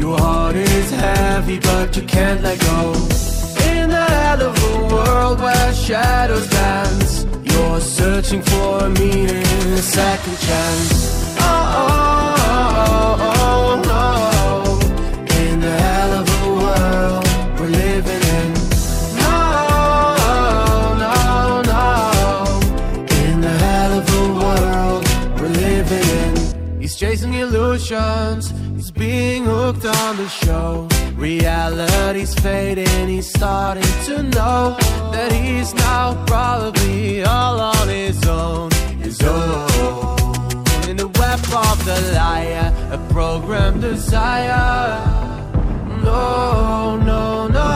Your heart is heavy, but you can't let go. In the hell of a world where shadows dance, you're searching for a meaning, a second chance. Oh, oh, oh, no. In the hell of a world we're living in. No, no, no. In the hell of a world we're living in. He's chasing illusions, he's being hooked on the show. Reality's fading, he's starting to know that he's now probably all on his own. His own. In the web of the liar, a programmed desire. No, no, no.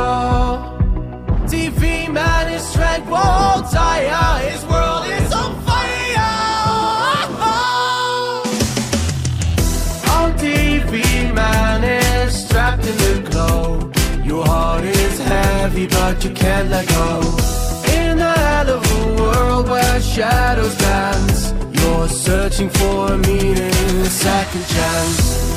TV man, his strength won't tire. His world is on fire. On TV man is trapped in the glow. Your heart is heavy, but you can't let go. In the hell of a world where shadows dance, you're searching for a meaning, a second chance.